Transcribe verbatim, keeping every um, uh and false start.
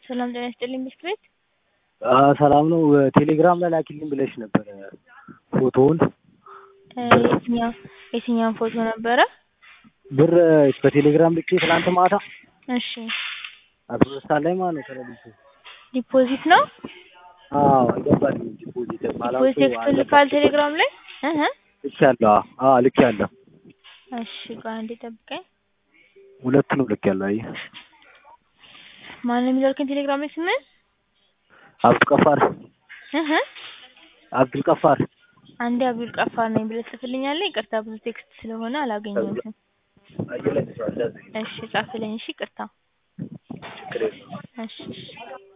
ሰላም ጤና ይስጥልኝ ብስክሌት ሰላም ነው። ቴሌግራም ላይ ላኪልኝ ብለሽ ነበር ፎቶውን። የትኛው የትኛውን ፎቶ ነበረ? ብር በቴሌግራም ልኬ ትላንት ማታ። እሺ አስራ ሁለት ሰዓት ላይ ማለት ነው ተረድቼ። ዲፖዚት ነው? አዎ አልገባልኝም። ዲፖዚት ባላንሱ ዲፖዚት ቴክስት ልካል ቴሌግራም ላይ? እህ ልኬያለሁ። አዎ ልኬያለሁ። እሺ ቆይ አንዴ ጠብቀኝ። ሁለቱንም ልኬያለሁ። አየህ ማን ነው የሚላከኝ ቴሌግራም ላይ ስምህ? አብዱል ቀፋር እህ አብዱል ቀፋር። አንዴ አብዱል ቀፋር ነኝ ብለህ ጽፍልኛለህ? ይቅርታ ብዙ ቴክስት ስለሆነ አላገኘሁትም። እሺ ጻፍልኝ። እሺ ይቅርታ። እሺ